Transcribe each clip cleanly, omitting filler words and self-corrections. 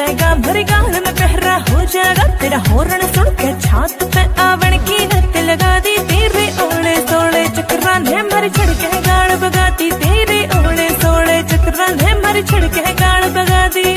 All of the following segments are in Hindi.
जाएगा, भरी गाल में पहरा हो जाएगा। तेरा हॉर्न सुन के छात पे आवण की नत लगा दी, तेरे ओले सोले चक्रा ने मर छड़ के गाल बगा दी, तेरे ओले सोले चक्रा ने मर छड़ के गाल बगा दी।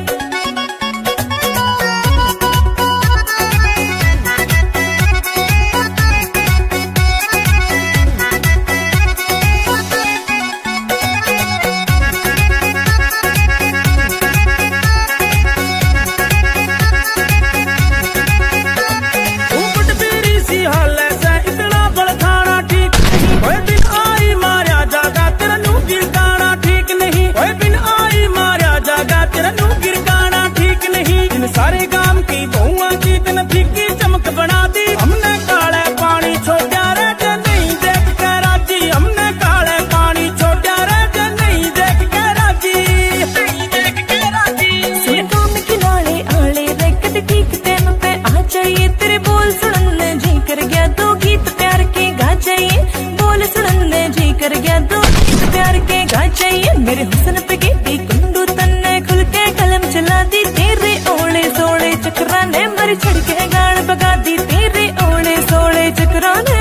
सारे गांव की बहुआ की दिन फीकी चमक बना दी, हमने काले पानी छोड़ा रे जो नहीं देख के राजी, हमने काले पानी छोड़ा रे जो नहीं देख के राजी, नहीं देख के राजी। सुन गांव की नाले आले रेकट ठीक तेन पे आ जाइए, तेरे बोल सुनने जी कर गया, दो गीत प्यार के गा जाइए, बोल सुनने जी कर गया, दो गीत प्यार के गा जाइए। मेरे हुस्न पे गिट्टी कुंडू तन्ने खुल के कलम चला दी, तेरे ओले सोले चक्रा ने मर छड़ के गाल बगा दी, तेरे ओले सोले चक्रा ने